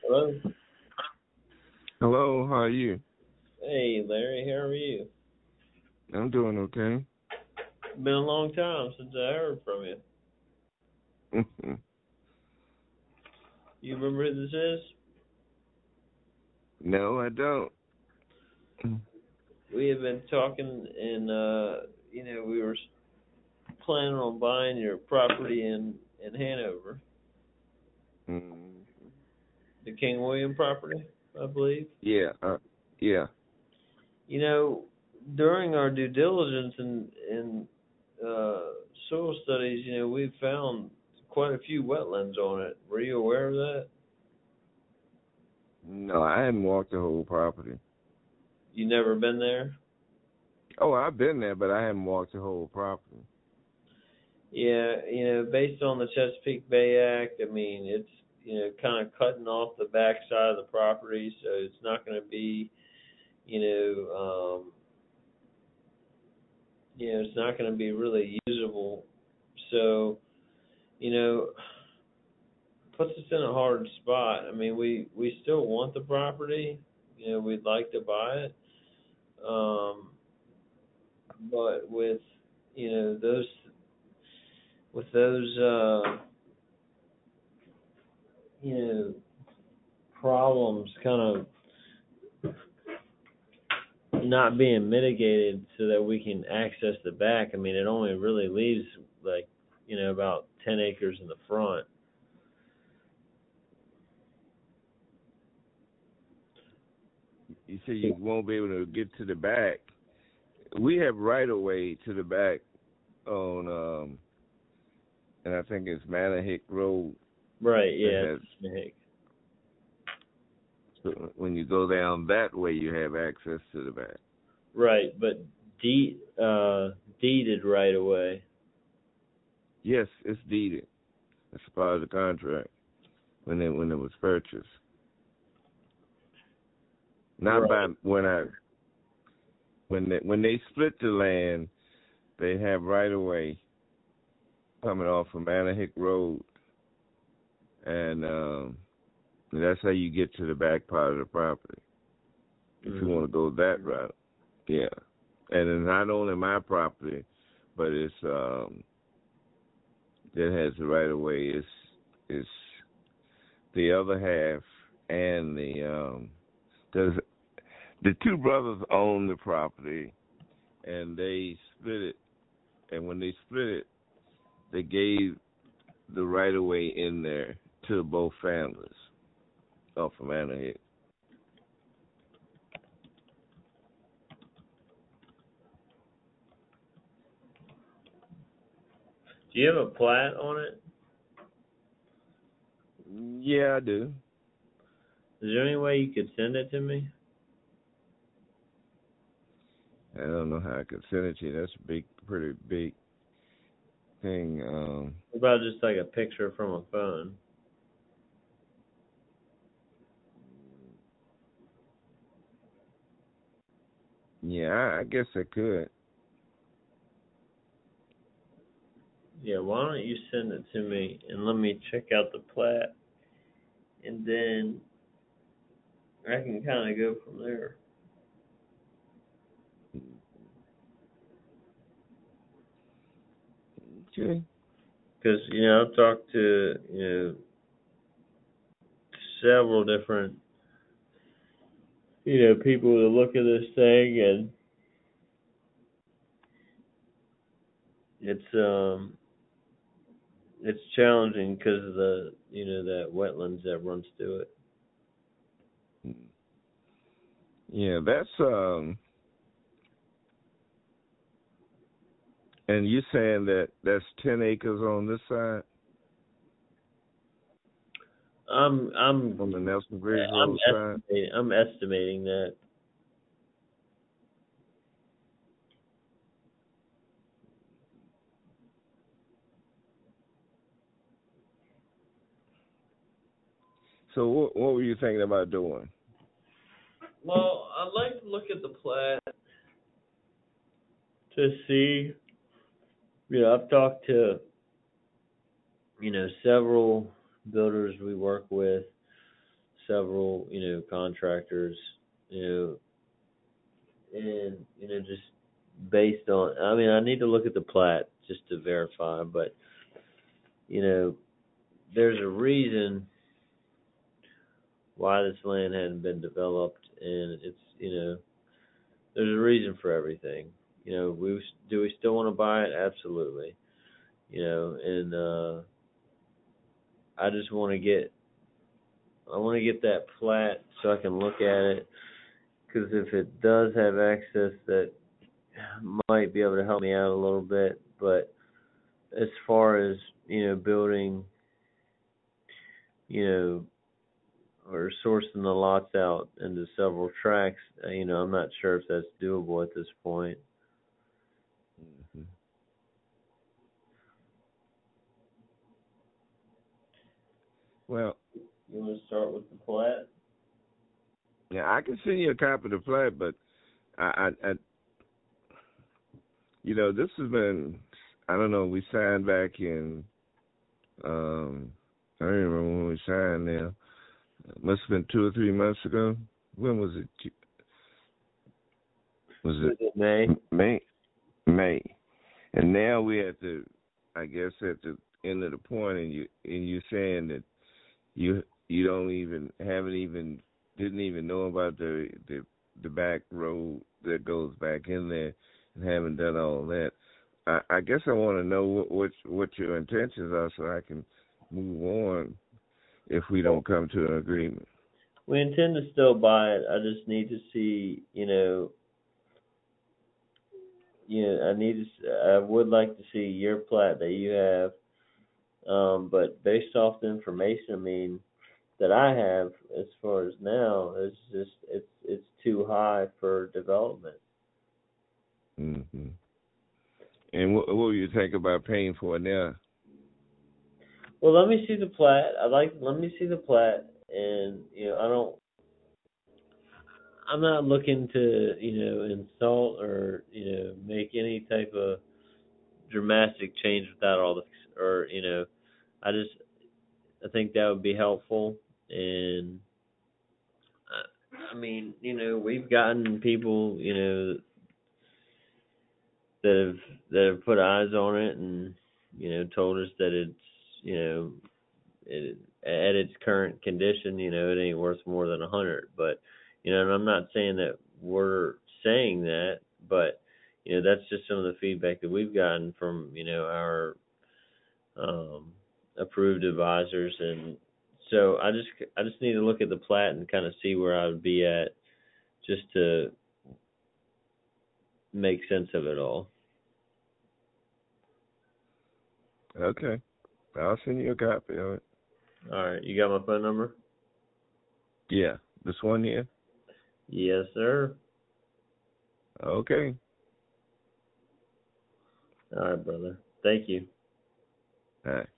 Hello. Hello, how are you? Hey, Larry. How are you? I'm doing okay. Been a long time since I heard from you. You remember who this is? No, I don't. We have been talking, and we were planning on buying your property in Hanover, Mm. the King William property, I believe. Yeah, yeah. You know, during our due diligence and uh, soil studies, we found quite a few wetlands on it. Were you aware of that? No, I hadn't walked the whole property. You never been there? Oh, I've been there, but I haven't walked the whole property. Yeah, based on the Chesapeake Bay Act, I mean, it's, kind of cutting off the backside of the property, so it's not going to be, you know, it's not going to be really usable. So, you know, puts us in a hard spot. I mean, we still want the property. We'd like to buy it. But with, those with those you know problems kind of not being mitigated so that we can access the back. I mean, it only really leaves like, about 10 acres in the front. You say you won't be able to get to the back. We have right of way to the back on, and I think it's Manahick Road. Right, That yeah. has, so when you go down that way, you have access to the back. Right, but deeded right away. Yes, it's deeded. It's part of the contract when it was purchased. Not by Right. when they split the land, they have right of way coming off of Manahick Road, and that's how you get to the back part of the property. If you want to go that route, yeah. And it's not only my property, but it's that has the right of way. It's the other half, and the two brothers own the property, and they split it. And when they split it, they gave the right of way in there to both families off of Manahick. Do you have a plat on it? Yeah, I do. Is there any way you could send it to me? I don't know how I could send it to you. That's a pretty big thing. What about just like a picture from a phone? Yeah, I guess I could. Yeah, why don't you send it to me and let me check out the plat, and then I can kind of go from there. Okay. Because I've talked to several different people that look at this thing, and it's challenging because of the that wetlands that runs through it. Yeah, that's and you're saying that that's 10 acres on this side I'm I'm on the Nelson Bridge I'm Road side? estimating that. So what were you thinking about doing? Well, I'd like to look at the plat to see. I've talked to several builders we work with, several, contractors, and, just based on, I mean, I need to look at the plat just to verify, but, there's a reason why this land hadn't been developed, and it's, there's a reason for everything. Do we still want to buy it? Absolutely. And I just want to get that plat so I can look at it, because if it does have access, that might be able to help me out a little bit. But as far as building, or sourcing the lots out into several tracks, I'm not sure if that's doable at this point. Mm-hmm. Well, You want to start with the plat? yeah, I can send you a copy of the plat, but I this has been, I don't know, we signed back in, I don't remember when we signed now. It must have been 2 or 3 months ago. When was it? Was it May? May. And now we at the, I guess, at the end of the point, and you saying that you didn't even know about the back road that goes back in there, and haven't done all that. I guess I want to know what your intentions are, so I can move on if we don't come to an agreement. We intend to still buy it. I just need to see, I would like to see your plat that you have. But based off the information, I mean, that I have as far as now, it's too high for development. Mm-hmm. And what will you think about paying for it now? Well, let me see the plat. Let me see the plat, and I'm not looking to insult or make any type of dramatic change without all the, or I think that would be helpful. And I mean, we've gotten people that have put eyes on it, and told us that it's at its current condition, it ain't worth more than 100. But and I'm not saying that we're saying that, but that's just some of the feedback that we've gotten from our approved advisors. And so I just need to look at the plat and kind of see where I would be at, just to make sense of it all. Okay, I'll send you a copy of it. All right, you got my phone number? Yeah, this one here? Yes, sir. Okay. All right, brother. Thank you. All right.